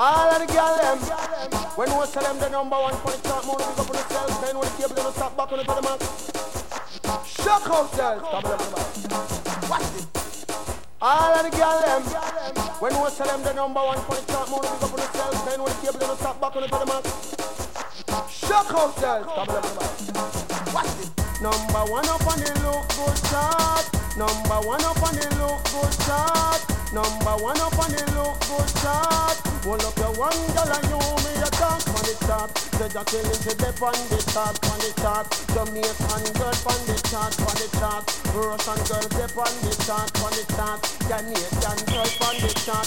All of the girl them, when we sell them the number one for the chart, more big up on the sales, then when the cable in the top back on the man. Shock out sales, stop it up the back. Watch it. All of the girl them, when we sell them the number one for the chart, more big up on the sales, then when the cable in the top back on the man. Shock out sales, stop it up the back. Watch it. Number one up on the look good chart. Number one up on the look good chart. Number one up on the look good chart. Hold up your one girl and you me a talk on the top. The Jacqueline to dip on the top, on the top. Jamaican girl on the chart, on the top. Russian girl dip on the chart, on the top. Canadian girl on the chart.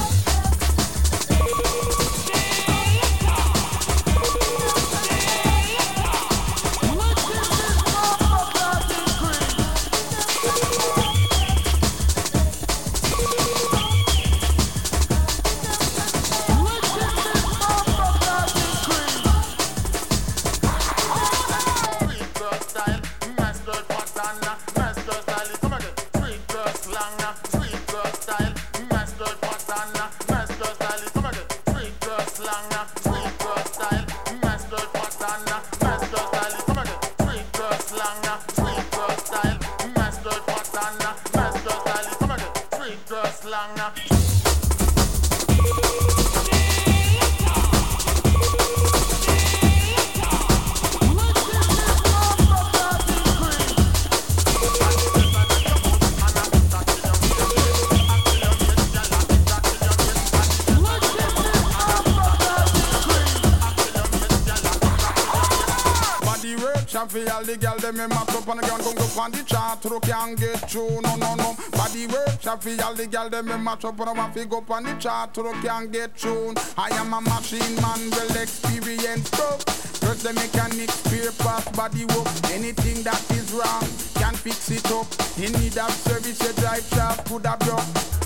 For all the girl them in match up on the ground, gon' go on the chart, so can't get through, no. Body work, shop for all the girl them in match up on the one, fi go on the chart, so can't get through. I am a machine man, well experienced, bro. First the mechanic, spare parts, body work. Anything that is wrong, can fix it up. In need of service, your drive shaft could have broke.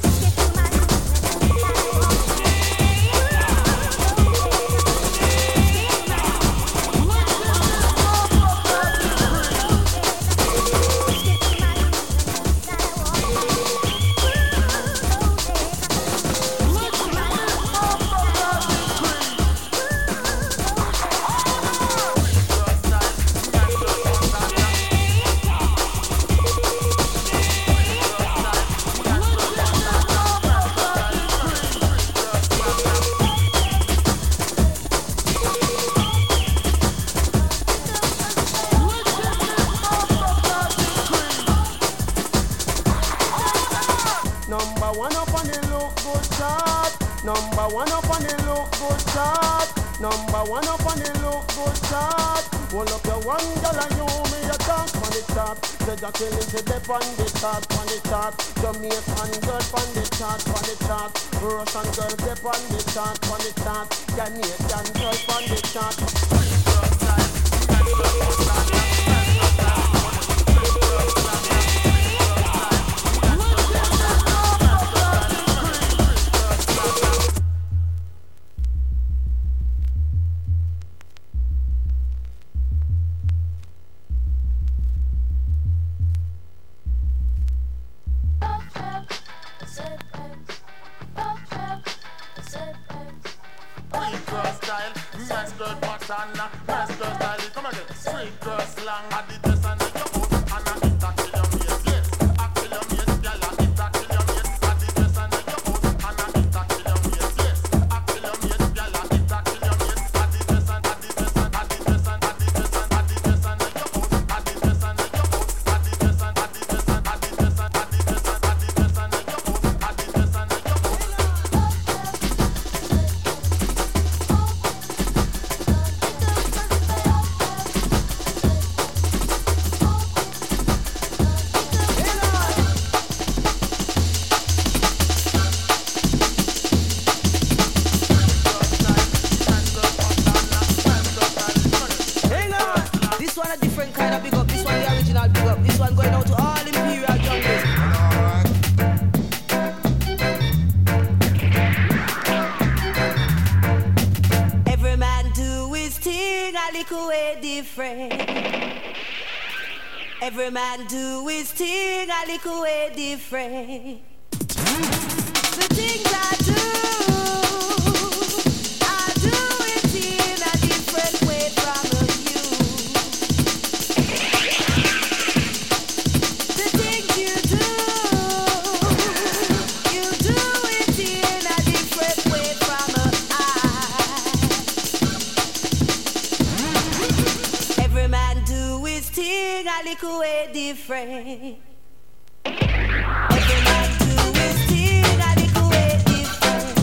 Jacqueline to dip on the top, on the top. Jamaican girl on the chart, on the top. Russian girl dip on the chart, on the top. Canadian girl on the chart. Every man do his thing a little way different. The things I do way different. Every man do his thing a little way different.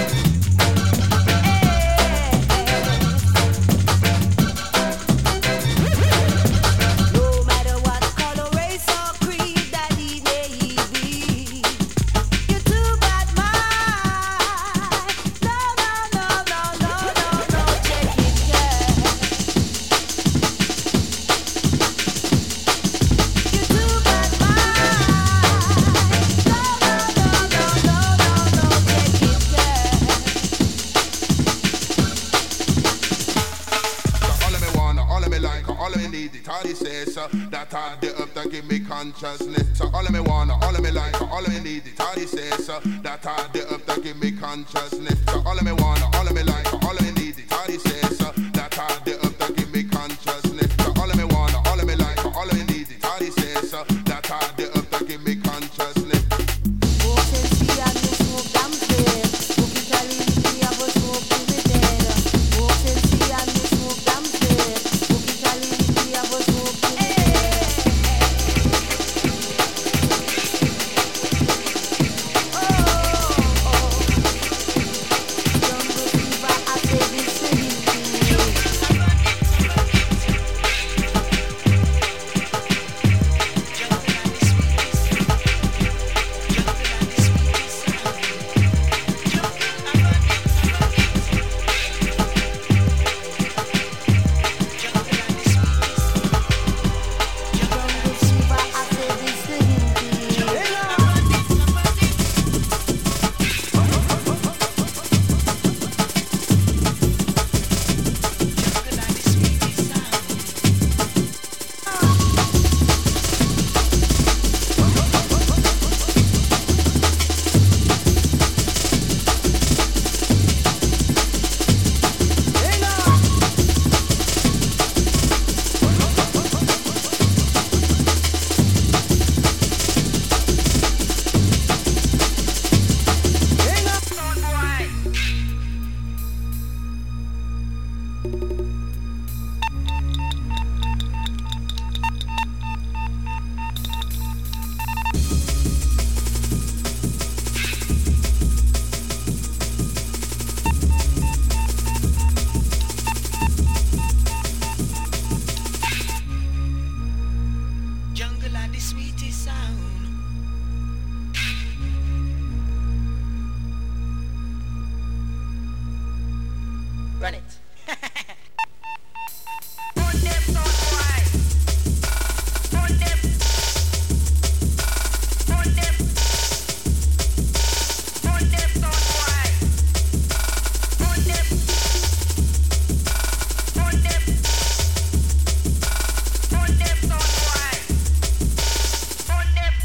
No matter what color, race or creed that he may be, you too bad mind. No, check it, girl. You too bad mind. No, check it, girl. All of me wanna, all of me like, all of me need it. All he says, that I the up that give me consciousness. So all of me wanna, all of me like, all of me need it. All he says, that I the up that give me consciousness. So all of me wanna, all of me like, all of me need it. All he says, that I the up that give me consciousness. So all of me wanna, all of me like, all of me need it. All he says, that I the up that give me consciousness. Jungle are the sweetest sound. Run it. On them, son, boy. On them. On them. On them, son, boy. On them. On them. On them, son, boy. On them.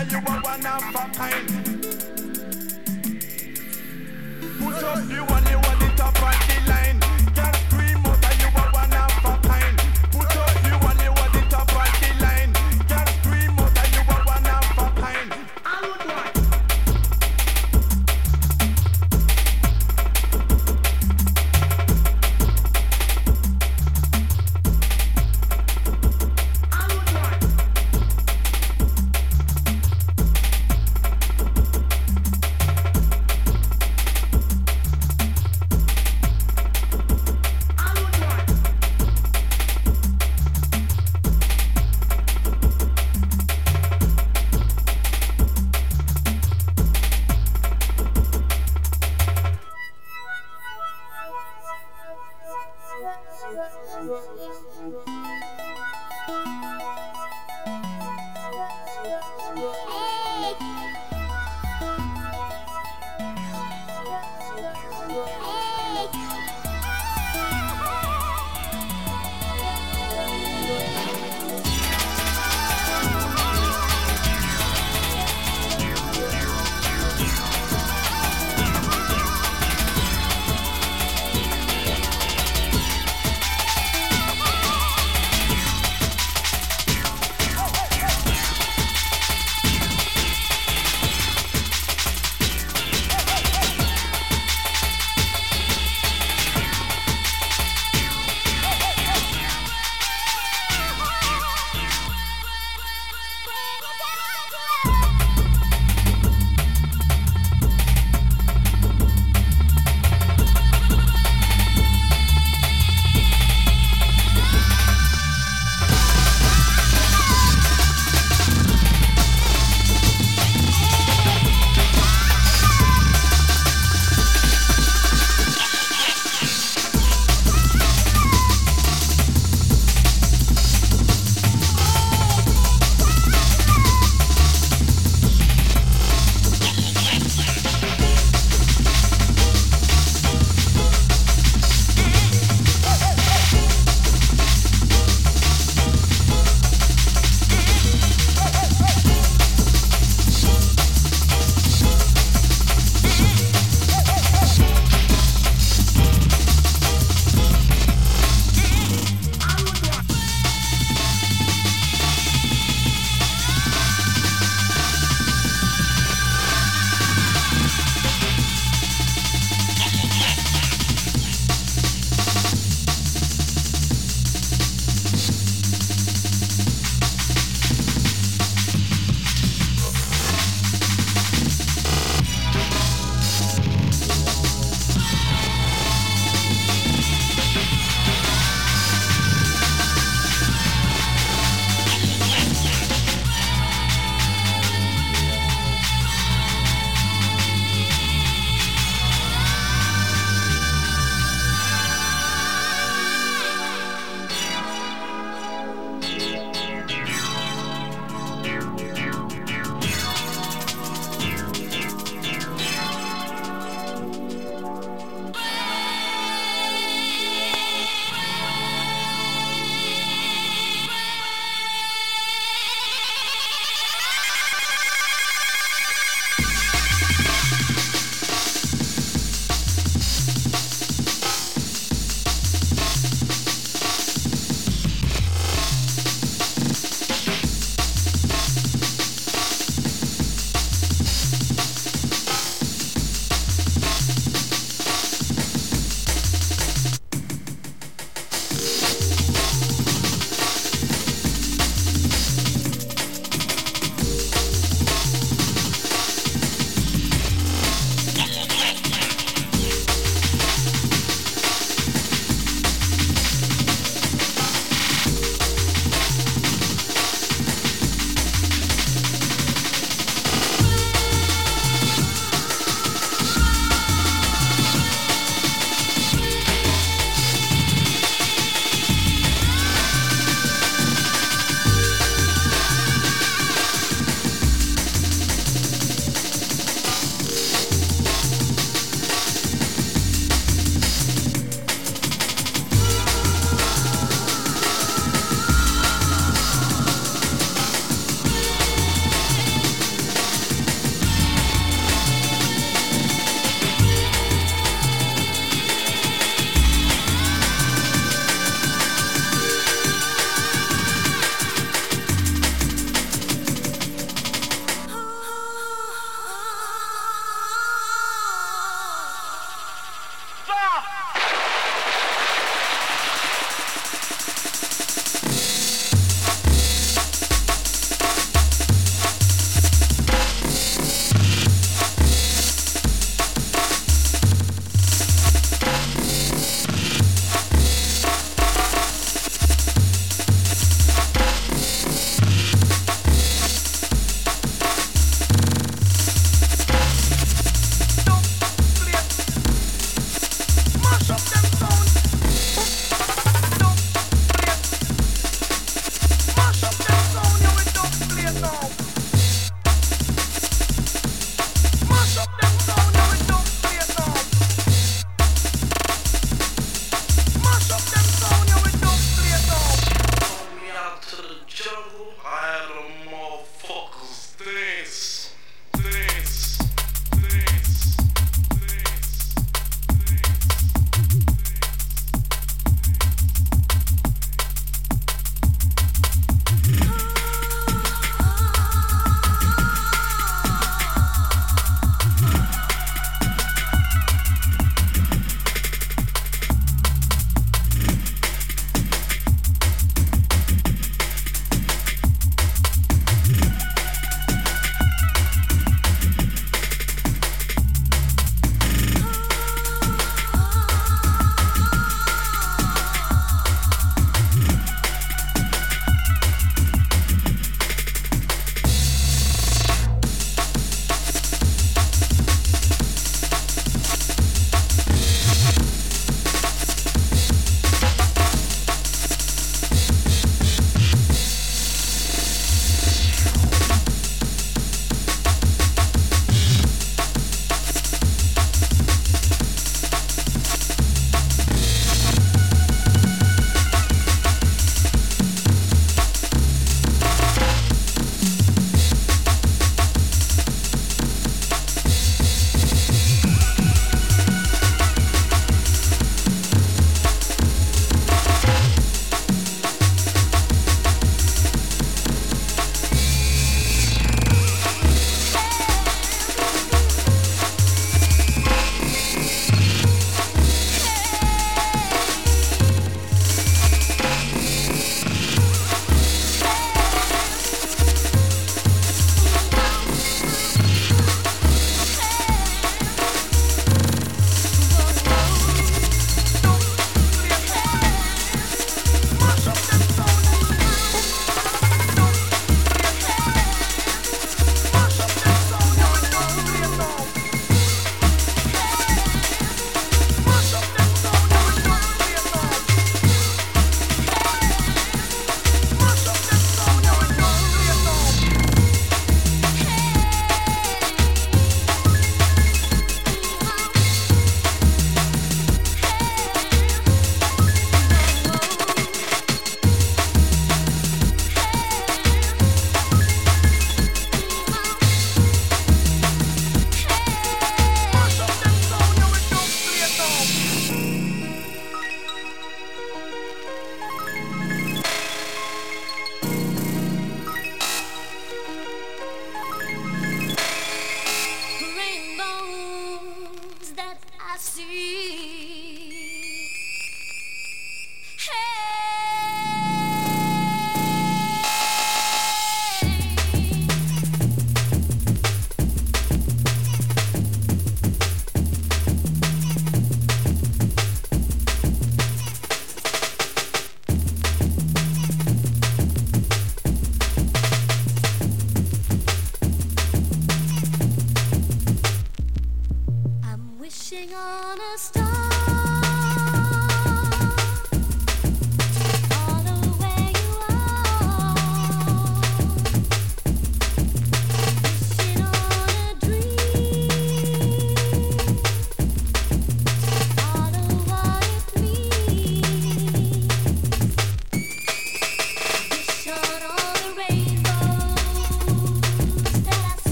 mother, you are one of a kind. Put up you and you are the top of the line. Girl, scream mother, you are one of a kind. Put up you and you are the top of the line. Girl, scream mother, you are one of a kind. I would like.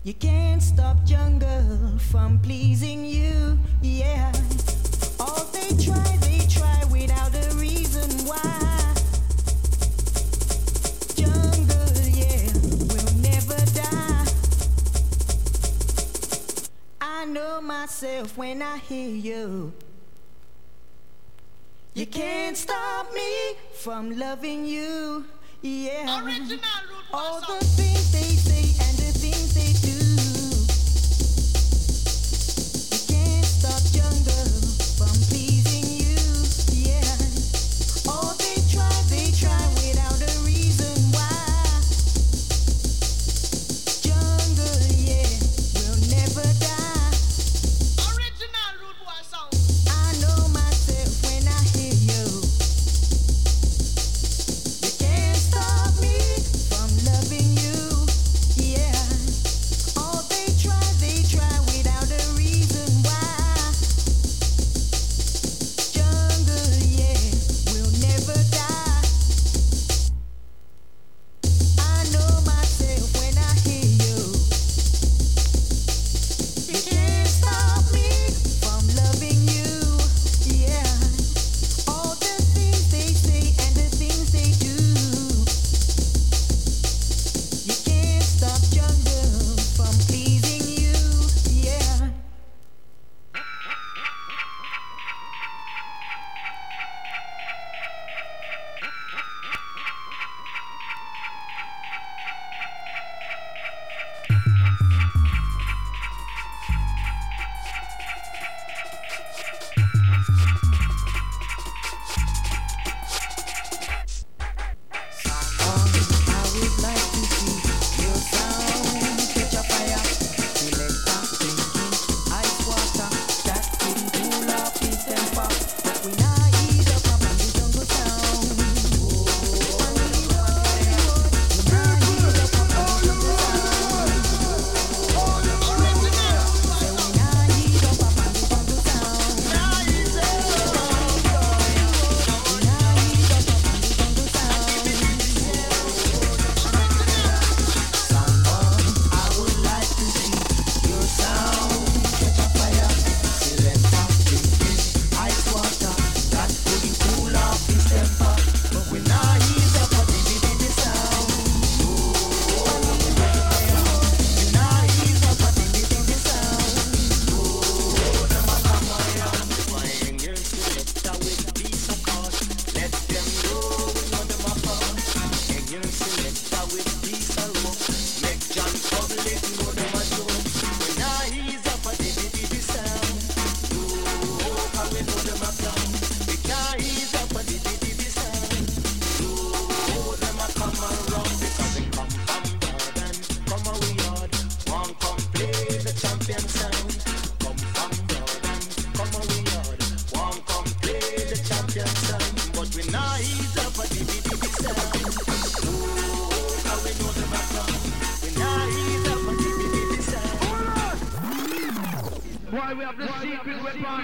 You can't stop jungle from pleasing you, yeah. All they try without a reason why. Jungle, yeah, will never die. I know myself when I hear you. You can't stop me from loving you, yeah. All the things they say and the things they do. You can't stop jungle from pleasing you, yeah. All they try without a reason why. Jungle, yeah, will never die. Original rude boy sound. I know myself when I hear you. You can't stop me from loving you, yeah. All they try without a reason why. Jungle, yeah, will never die. I know myself when I hear you. You can't stop me from loving you, yeah. All the things they say and the things they do. You can't stop jungle from pleasing you, yeah. I would like to see your sound catch a fire. Selector drinking ice water that could cool off his temper. But we not ease up on the jungle sound. On the road, we not ease up on the jungle sound. Say we not ease up on the jungle sound. We not ease up on the jungle sound. I would like to see your sound catch a fire. Selector drinking ice water that could cool off his temper. But we not ease up on the sound. We not ease up on the sound. Them a come around. Flying your selector with piece of cause. Let them know we know them a pass. And your selector with piece of rope. Make John public know them a joke. We not ease up on the sound. Cause we know them a plan. We can't ease up on the sound. Them a come around because they come from Jordan. Come a we yard. One come play the champion sound. Come from Jordan. Come a we yard. One come play the champion sound. But we not ease up on the sound. Cause we know them a plan. We not ease up on the sound. Boy, we have the secret weapon.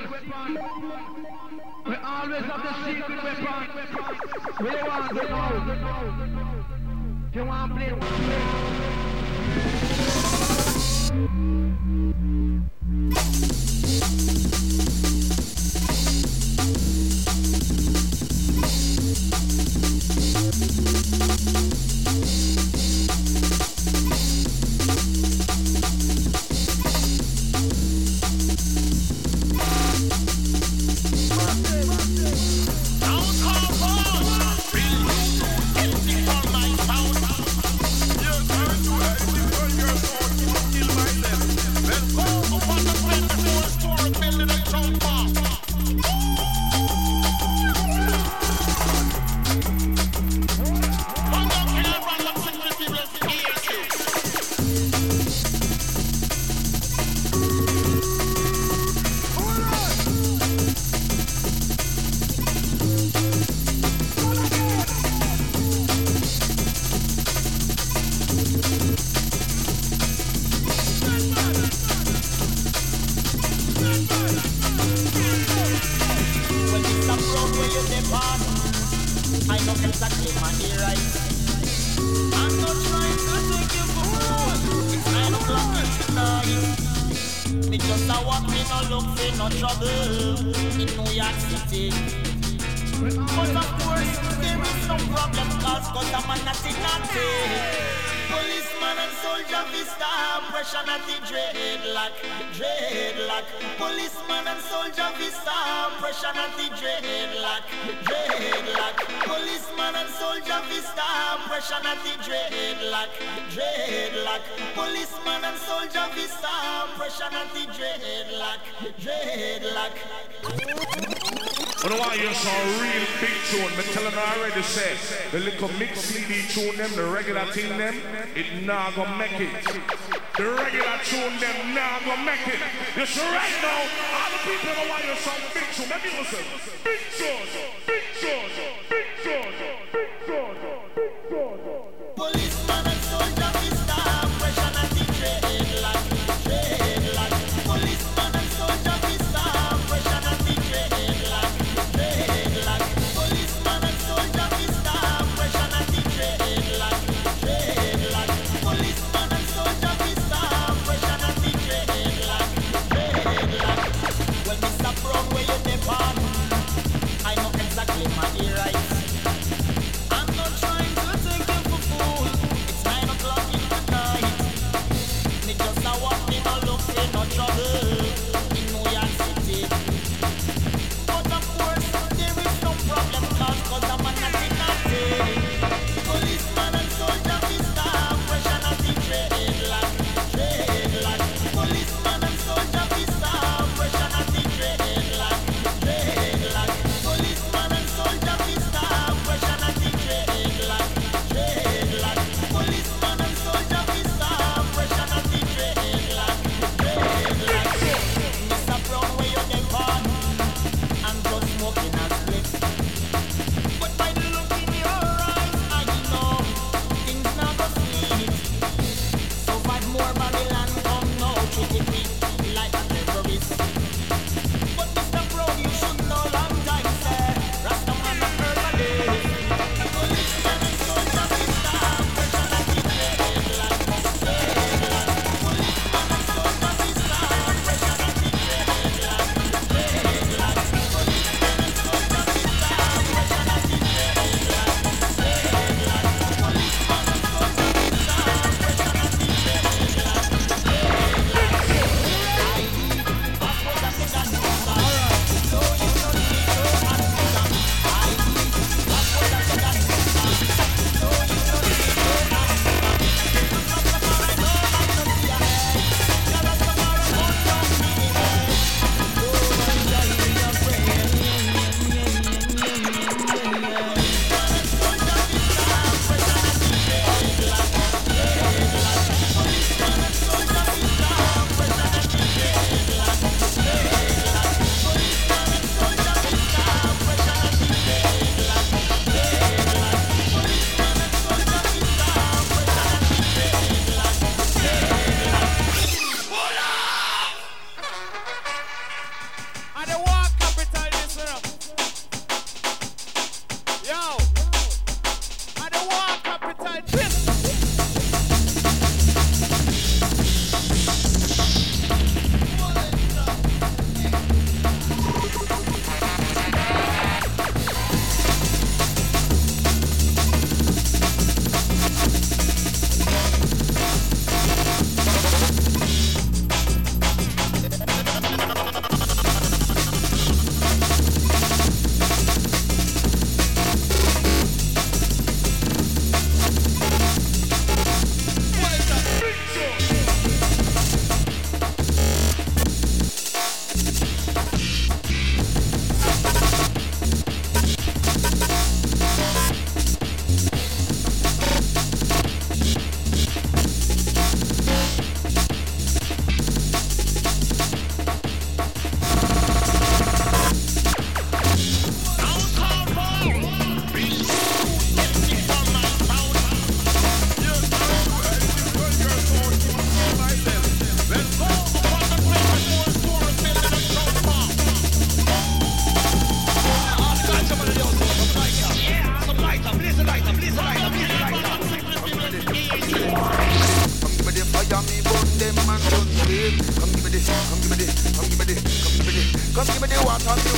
We always have the secret weapon. We want to know. If you want to play, I know exactly my right. I'm not trying to take you for fool. It's 9 o'clock. Me just a walk, me no look for no trouble in New York City. But of course, there is some problem cause I'm a natty. Policeman and soldier vista, pressure not the dreadlock. Policeman and soldier vista, pressure not the dreadlock. Policeman and soldier vista, pressure not the dreadlock. Policeman and soldier vista, pressure not the dreadlock. I don't want you some real big tune. Me tell them already say the little mix CD tune them, the regular thing them, it not gonna make it. The regular tune them not gonna make it. You see right now, all the people that want you some big tune. Let me listen. Big tune, big tune, big tune, big tune, big tune. Policeman and soldier vista, pressure not the dreadlock. Policeman and soldier vista, pressure not the dreadlock. Policeman and soldier vista, pressure not the dreadlock. Policeman and soldier vista, pressure not the dreadlock. Well, Mr. Brown, where you depend? I know exactly my rights. I'm not trying to take you for fool. It's 9 o'clock in the night. Me just a walk, me no look for no trouble in New York City. But of course, there is no problem cause I'm a natty. Policeman and soldier vista, pressure not the dreadlock. Policeman and soldier vista, pressure not the dreadlock. Policeman and soldier vista, pressure not the dreadlock. Policeman and soldier vista, pressure not the dreadlock. Mr. Brown, where you dey gone? I'm just smoking a split. But by the look in your eyes, I know things not go sweet. So 5 more Babylon come now, treat it like a terrorist. But Mr. Brown, you should know long time, sir. Rastaman a herbalist. Policeman and soldier vista, pressure not the dreadlock. Policeman and soldier vista, pressure not the dreadlock. Policeman and soldier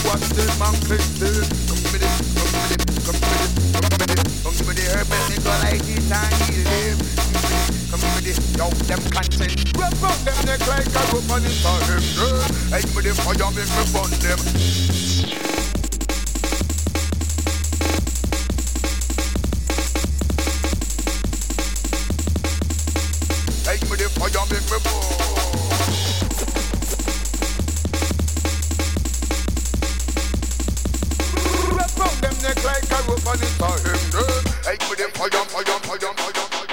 watch them and click it. Come with it, come with it, come with it, come with it. Come give me the herb and they go like it and heal them. Come with it, yo, them content. Rub on them neck like a rope and it's a him, girl. Hey, give me the fire, make me burn them. Hey, give me the fire, make me burn. Neck like a rope and it's a him, girl. Hey, give me the fire, fire, fire, fire, fire.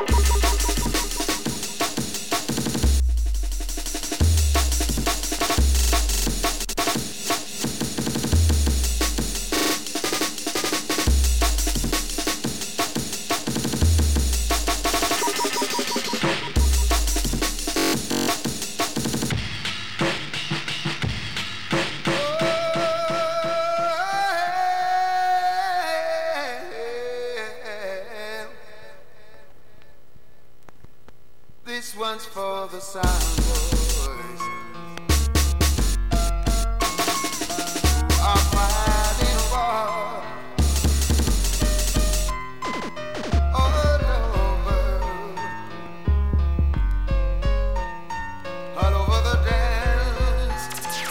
This one's for the sound boys. I'm fighting for all over the dance.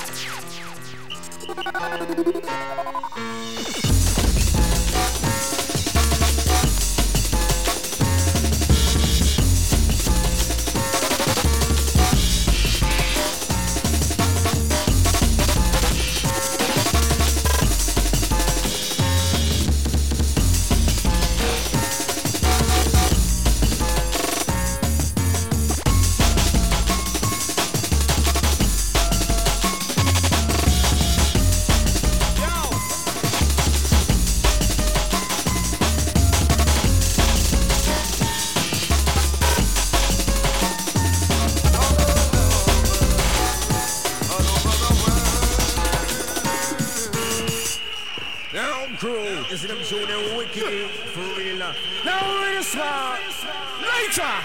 You see them show them wicked for real now. Now we're in smart. Later.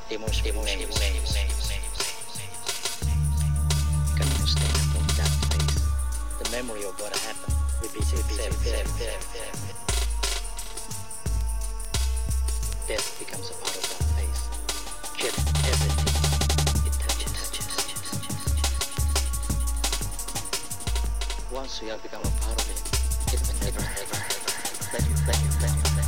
emotion remains. Can you stand from that place? The memory of what happened repeats itself. Death becomes a part of that face. Killing everything it touches. Once you have become a part of it, it will never let you.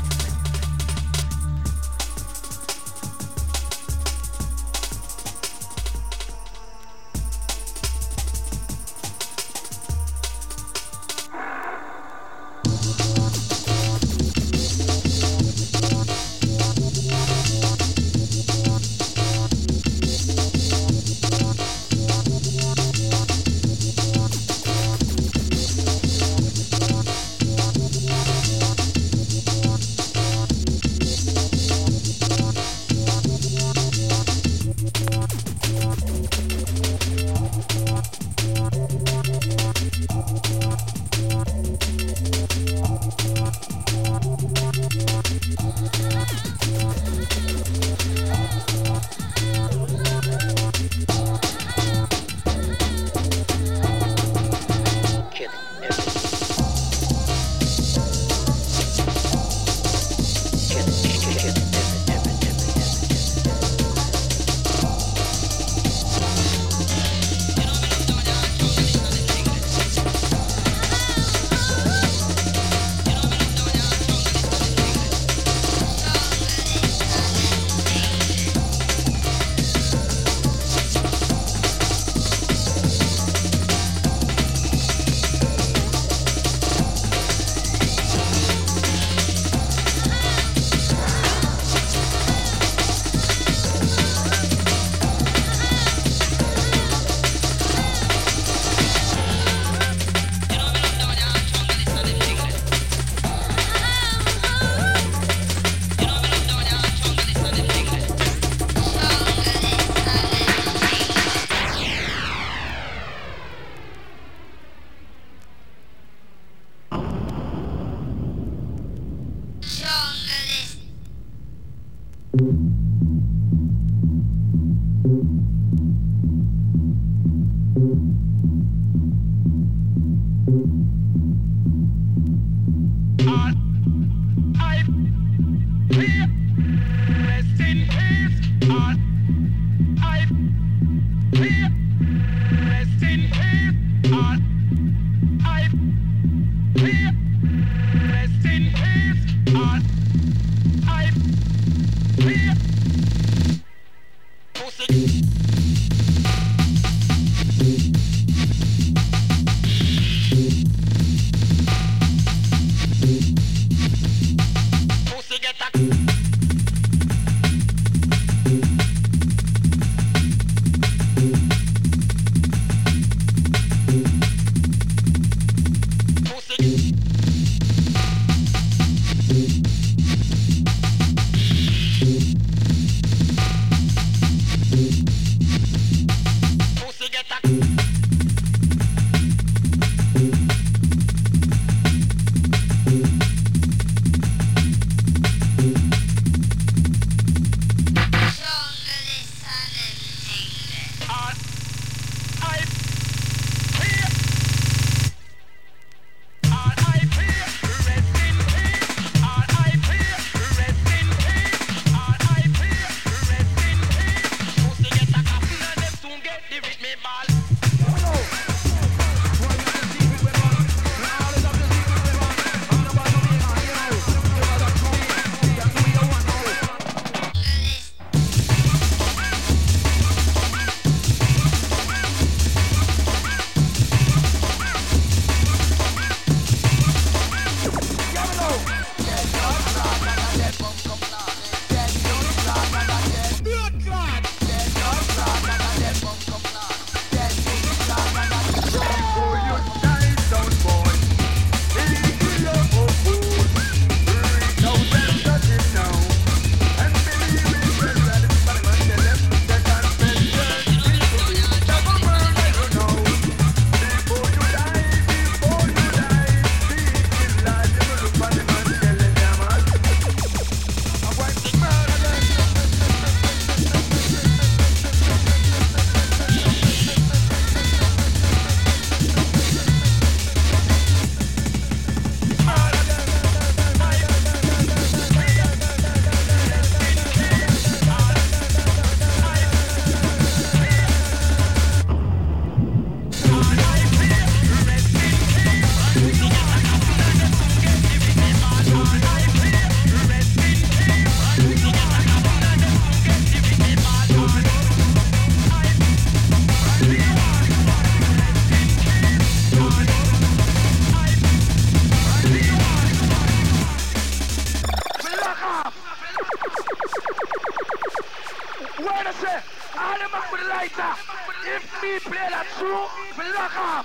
Word I say, all the man with the lighter. If me play that tune, we lock off.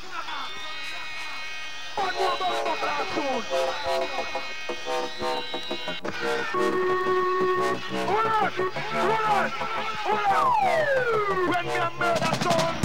One more bus buckle and tune. Hold on. When me a murder tune.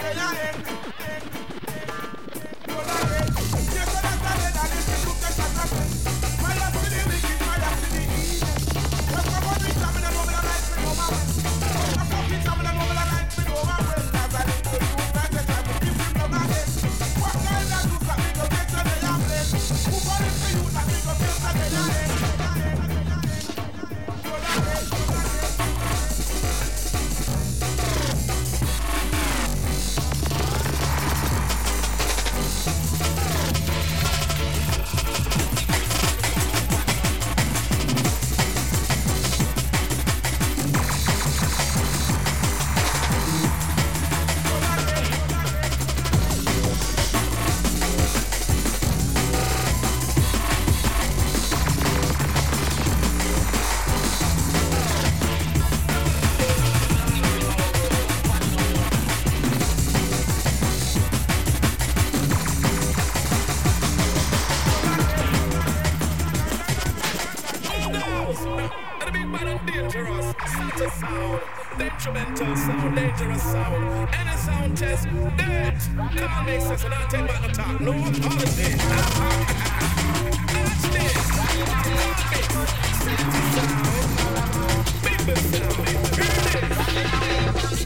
Instrumental sound, dangerous sound. Any sound test, dead. Can't make sense, and I'll take back the talk. No apology. Watch this. Sound. Big sound. Dangerous.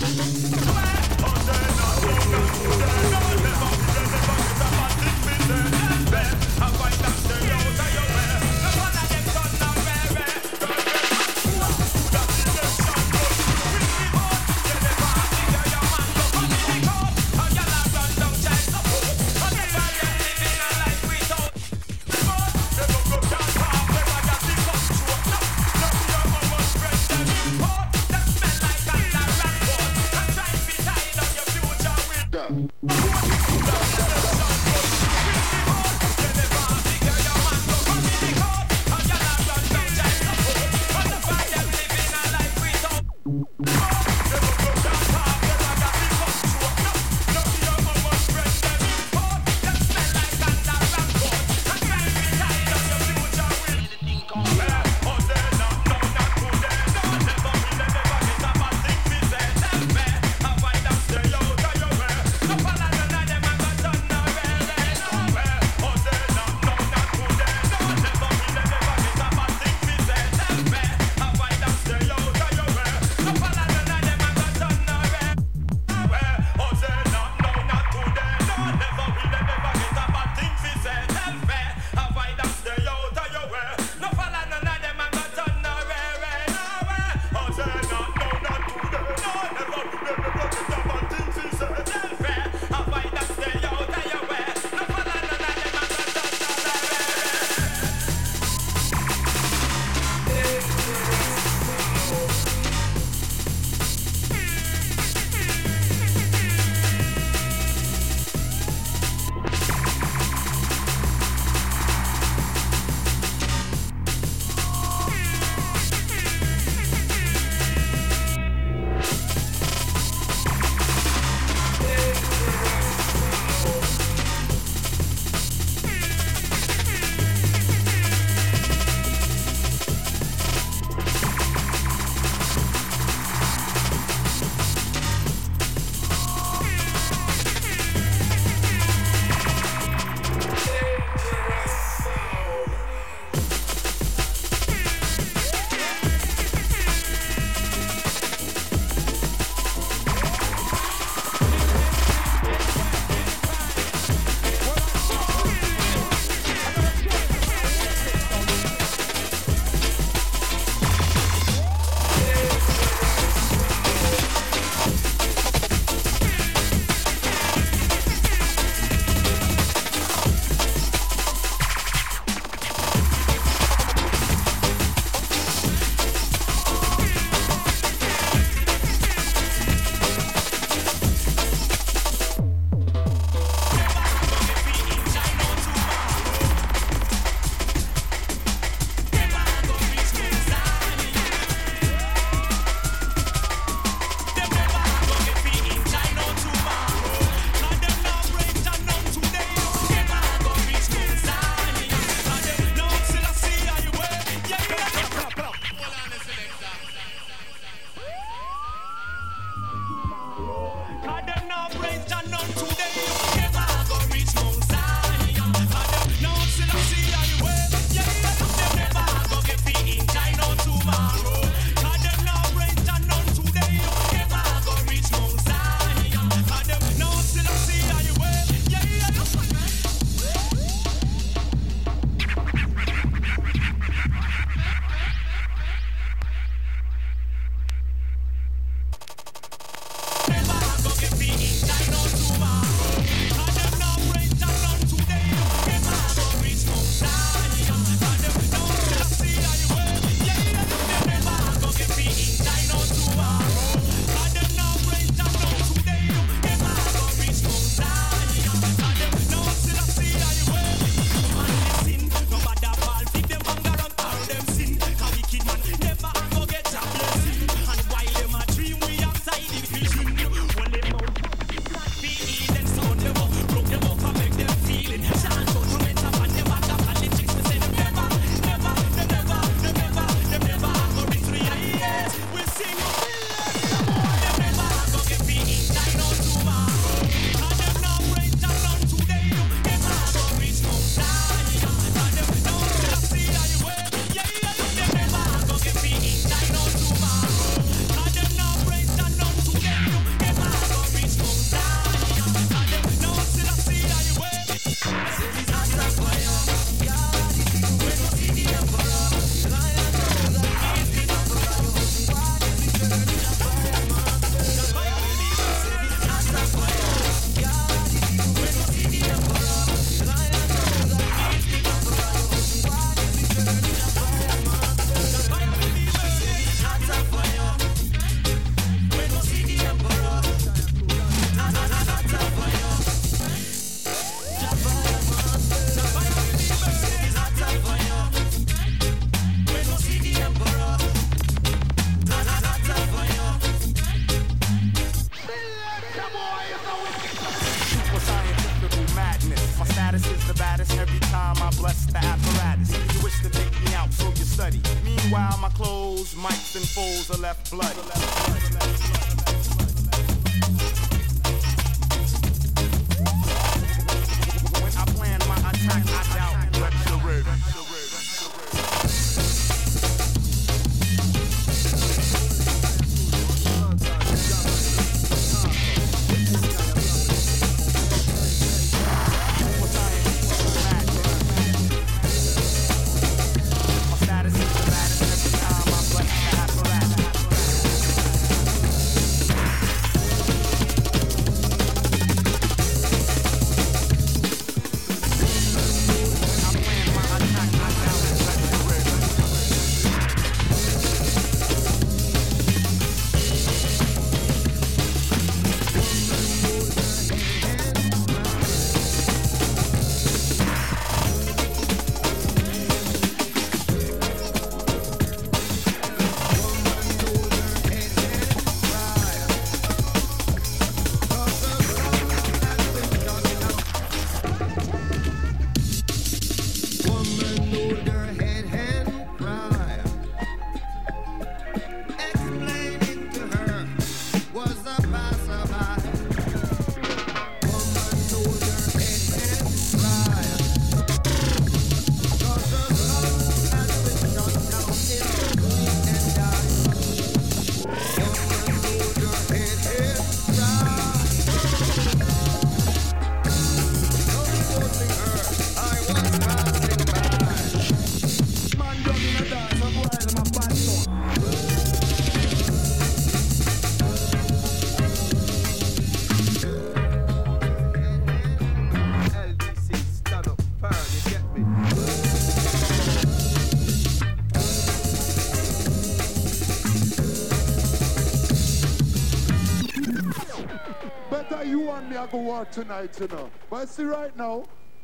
Never status is the baddest every time I bless the apparatus. You wish to take me out, so you study. Meanwhile, my clothes, mics, and foes are left bloody. When I plan my attack, I doubt. Let the red. I go war tonight, you know. But see right now,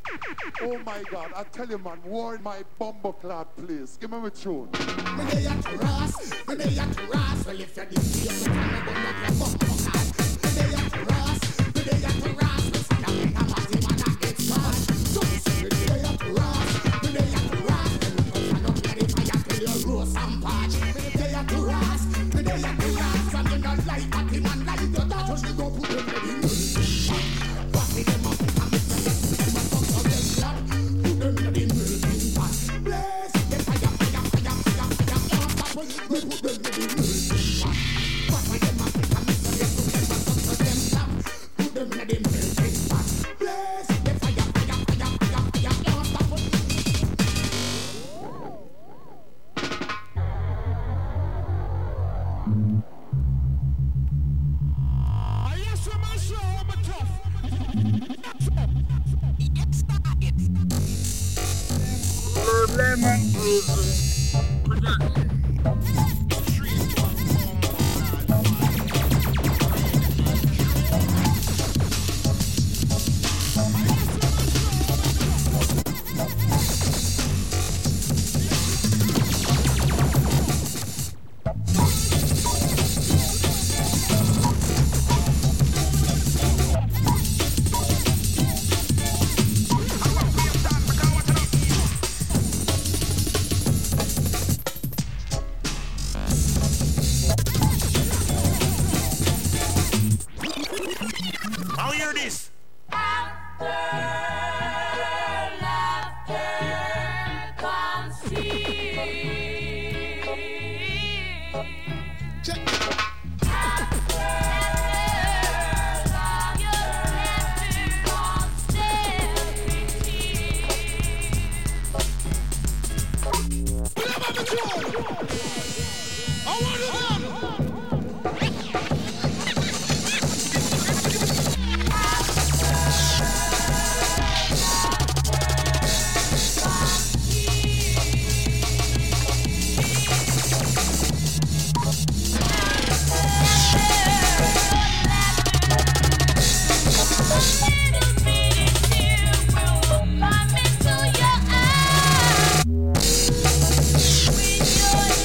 oh my God, I tell you man, war in my bumbleclad place. Give me a tune. Me dey at Ross, well if you're the same, I'm gonna up your bumbleclad. Me dey at Ross, me say I'm a party man that gets mad. So me say me dey at Ross, and I'm up ready for you till you roast and patch. Me dey at Ross, and you not like party man like the touch. You go put them in the With your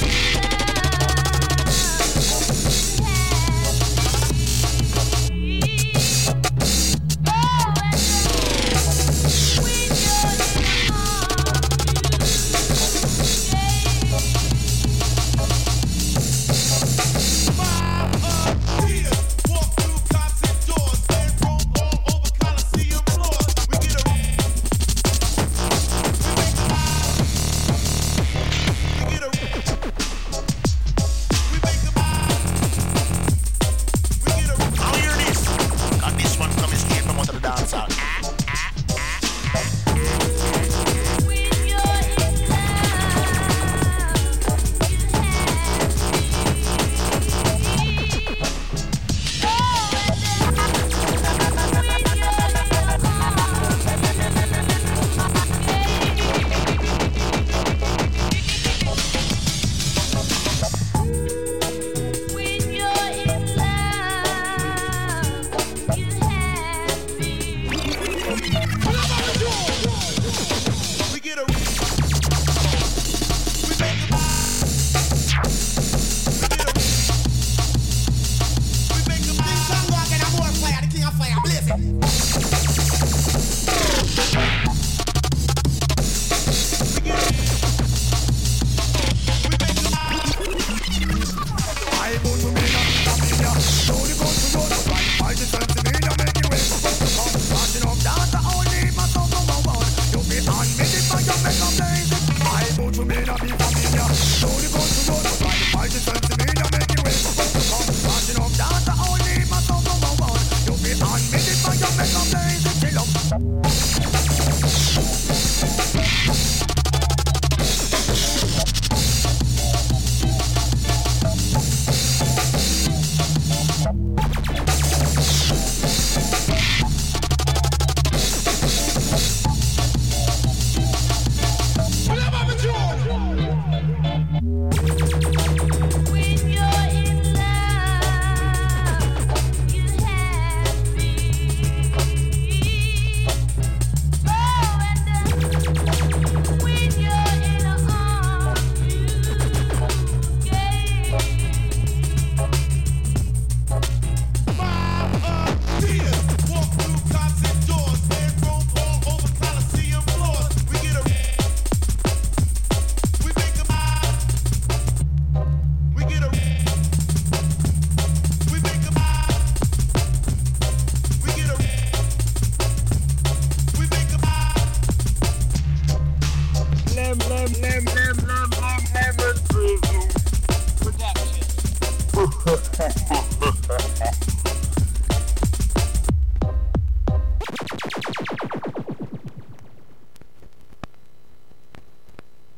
We get a. We make a. We make a. King Congo again, I'm more fire, the king of fire, blaze it.